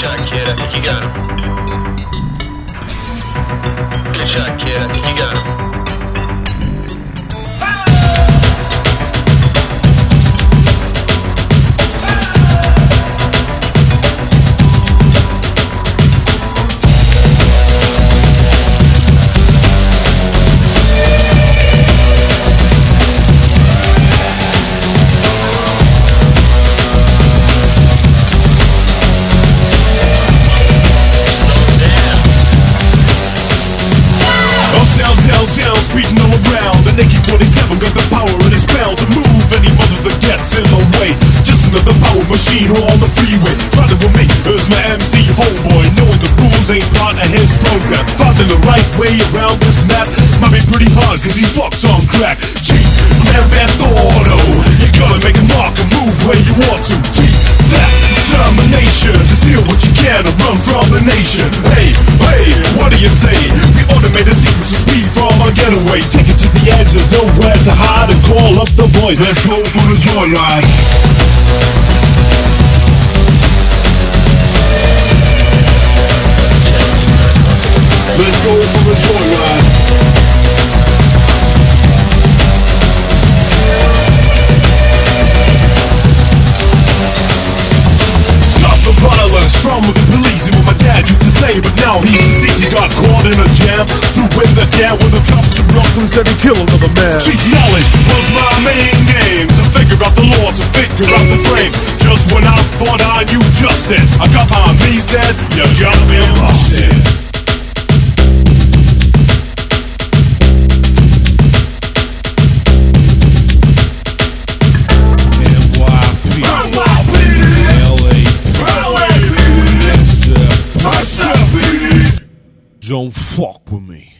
shot, kid. I think you got him. Good shot, kid. I think you got him. Downtown, speeding all around. The Nike 47 got the power and it's bound to move any mother that gets in the way. Just another power machine on the freeway. Riding with me is my MC homeboy, knowing the rules ain't part of his program. Finding the right way around this map might be pretty hard cause he's fucked on crack. G, Grand Theft Auto, you gotta make a mark and move where you want to. T, that determination to steal what you can and run from the nation. Hey, what do you say? We automate a secret to speed from our getaway. Take it to the edge, there's nowhere to hide, and call up the boys. Let's go for the joyride. Let's go for the joyride. Stop the violence from the police, and what my dad used to say, but now he's deceased. He got caught in a jam, threw in the can when the cops were up and said he killed another man. Cheap knowledge was my main game, to figure out the law, to figure out the frame. Just when I thought I knew justice, I got my me said, you just been busted. Don't fuck with me.